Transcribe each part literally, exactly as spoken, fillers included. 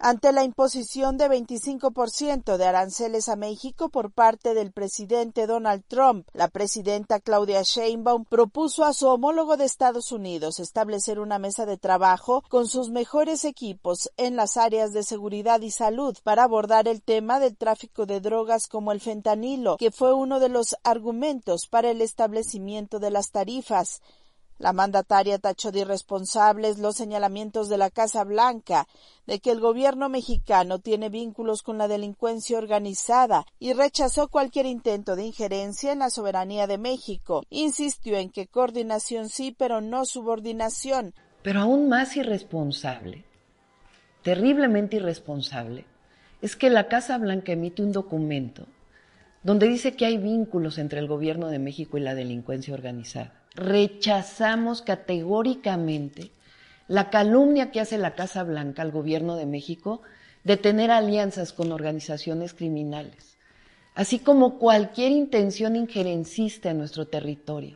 Ante la imposición de veinticinco por ciento de aranceles a México por parte del presidente Donald Trump, la presidenta Claudia Sheinbaum propuso a su homólogo de Estados Unidos establecer una mesa de trabajo con sus mejores equipos en las áreas de seguridad y salud para abordar el tema del tráfico de drogas como el fentanilo, que fue uno de los argumentos para el establecimiento de las tarifas. La mandataria tachó de irresponsables los señalamientos de la Casa Blanca de que el gobierno mexicano tiene vínculos con la delincuencia organizada y rechazó cualquier intento de injerencia en la soberanía de México. Insistió en que coordinación sí, pero no subordinación. Pero aún más irresponsable, terriblemente irresponsable, es que la Casa Blanca emite un documento donde dice que hay vínculos entre el gobierno de México y la delincuencia organizada. Rechazamos categóricamente la calumnia que hace la Casa Blanca al gobierno de México de tener alianzas con organizaciones criminales, así como cualquier intención injerencista en nuestro territorio.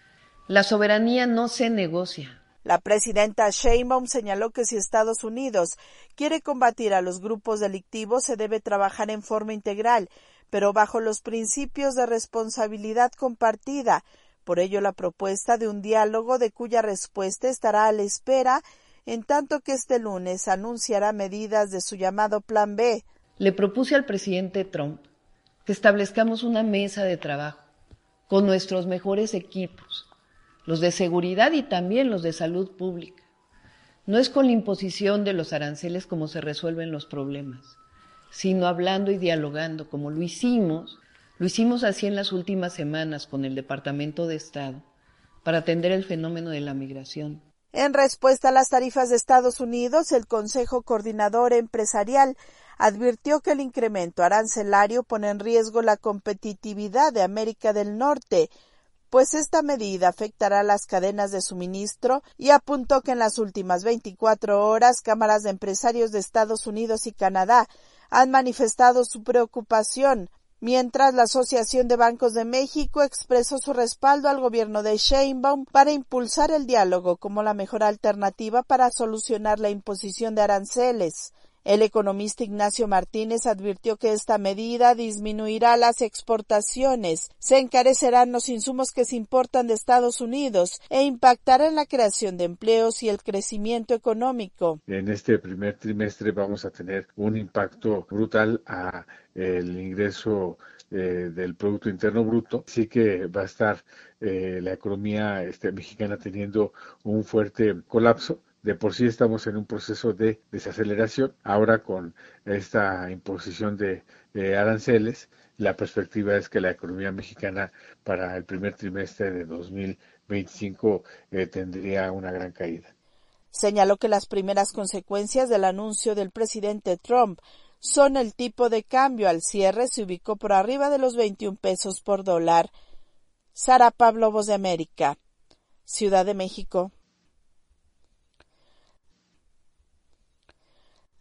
La soberanía no se negocia. La presidenta Sheinbaum señaló que si Estados Unidos quiere combatir a los grupos delictivos se debe trabajar en forma integral, pero bajo los principios de responsabilidad compartida. Por ello, la propuesta de un diálogo de cuya respuesta estará a la espera, en tanto que este lunes anunciará medidas de su llamado Plan B. Le propuse al presidente Trump que establezcamos una mesa de trabajo con nuestros mejores equipos, los de seguridad y también los de salud pública. No es con la imposición de los aranceles como se resuelven los problemas, sino hablando y dialogando, como lo hicimos Lo hicimos así en las últimas semanas con el Departamento de Estado para atender el fenómeno de la migración. En respuesta a las tarifas de Estados Unidos, el Consejo Coordinador Empresarial advirtió que el incremento arancelario pone en riesgo la competitividad de América del Norte, pues esta medida afectará las cadenas de suministro y apuntó que en las últimas veinticuatro horas cámaras de empresarios de Estados Unidos y Canadá han manifestado su preocupación, mientras la Asociación de Bancos de México expresó su respaldo al gobierno de Sheinbaum para impulsar el diálogo como la mejor alternativa para solucionar la imposición de aranceles. El economista Ignacio Martínez advirtió que esta medida disminuirá las exportaciones, se encarecerán los insumos que se importan de Estados Unidos e impactará en la creación de empleos y el crecimiento económico. En este primer trimestre vamos a tener un impacto brutal a el ingreso eh, del Producto Interno Bruto, así que va a estar eh, la economía este, mexicana teniendo un fuerte colapso. De por sí estamos en un proceso de desaceleración. Ahora con esta imposición de, de aranceles, la perspectiva es que la economía mexicana para el primer trimestre de dos mil veinticinco eh, tendría una gran caída. Señaló que las primeras consecuencias del anuncio del presidente Trump son el tipo de cambio. Al cierre se ubicó por arriba de los veintiún pesos por dólar. Sara Pablo, Voz de América, Ciudad de México.